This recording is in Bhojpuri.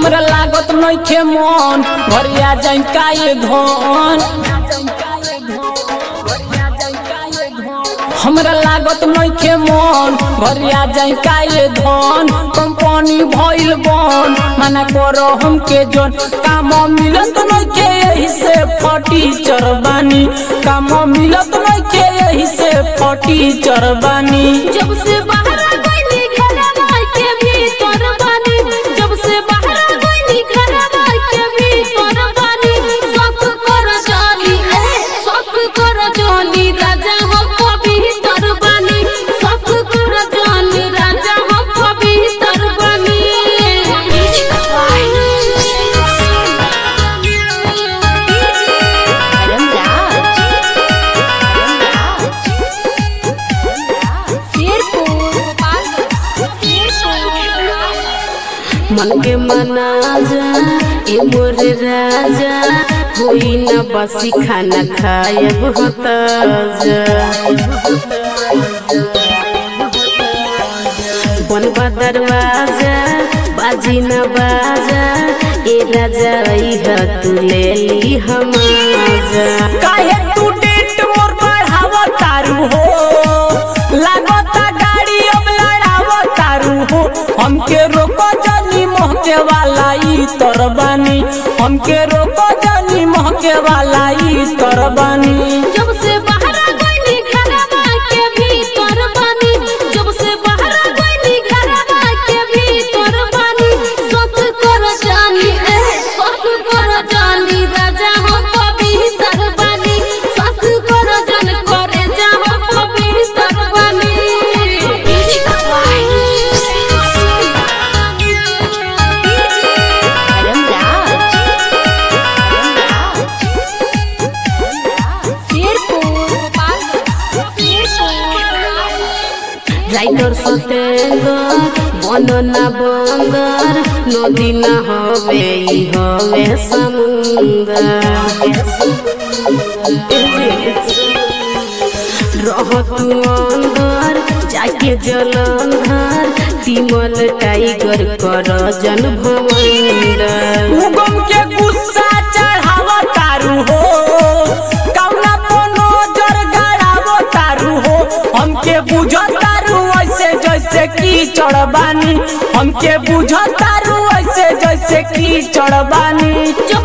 हमरा लागत नइखे मन घरिया जाई काए धन हमरा लागत नइखे मन घरिया जाई काए धन कंपनी भइल बन मना करो हमके जोन काम मिलत नइखे एही से फटी चरबानी काम मिलत नइखे एही से फटी चरबानी जब से बाहर गइली घरवा के भीतर बानी जब से बाहर गइली घरवा के भीतर बानी सब कर जानी राजा हम भीतर बानी सब कर जानी राजा हम भीतर बानी मन के मना जा ए मोर राजा होई न बसी खाना खायब होता जा बनवा दरवाजा बाजी न बाजा ए राजा तू ले ली हमाजा काहे तू डेट मोर बढ़ावा तारू हो लागता गाड़ी अब लड़ावा तारू हो हमके रोको जानी महके वाला ई तरबानी हमके रोको जानी महके वाला ई तरबानी जब से बाहर गइली घरवा के भीतर बानी जब से बाहर गइली घरवा के भीतर बानी सब कर जानी राजा हम भीतर बानी सब कर जन करे जा हम भीतर बानी राइटर सतेंदर बनना बंदर नदी न हवे ई हवे समुंदर रह तू अंदर जाके जलंधर तिमल टाइगर कर जन भवंडर उगम के गुस्सा चढ़ावा तारू हो कौना तो नजर गड़ावा तारू हो हमके बुझतारू ऐसे जैसे की चढ़बानी हमके बुझतारू ऐसे जैसे की चढ़बानी।